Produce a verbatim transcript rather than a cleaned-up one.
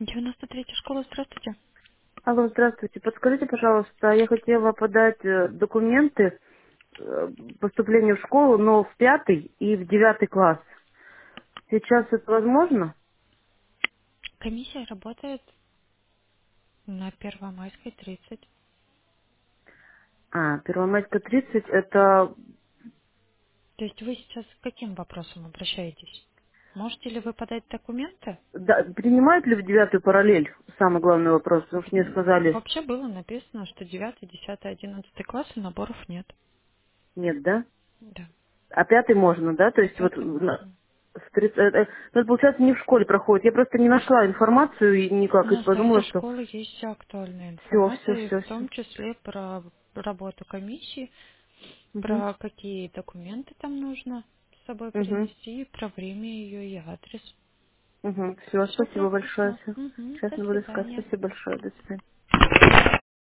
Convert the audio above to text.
девяносто третья школа, здравствуйте. Алло, здравствуйте. Подскажите, пожалуйста, я хотела подать э, документы э, поступления в школу, но в пятый и в девятый класс. Сейчас это возможно? Комиссия работает на Первомайской тридцать. А, Первомайская тридцать, это То есть вы сейчас к каким вопросам обращаетесь? Можете ли вы подать документы? да, принимают ли в девятую параллель? Самый главный вопрос, потому что мне М, сказали, Вообще было написано, что девятый, десятый, одиннадцатый классы наборов нет. нет, да? Да, А пятый можно, да? То есть вот пятый на- можно. с тридцать э, э, ну, это, получается, не в школе проходит. Я просто не нашла информацию и никак, и На сайте подумала, что школы есть вся актуальная все, все, информация, и в все, все. том числе про работу комиссии, Угу, про какие документы там нужно с собой угу. принести, про время ее и адрес. Угу. Все, Все спасибо большое. прописано. Всё. Угу, Сейчас до я буду искать. свидания. Спасибо большое. До свидания.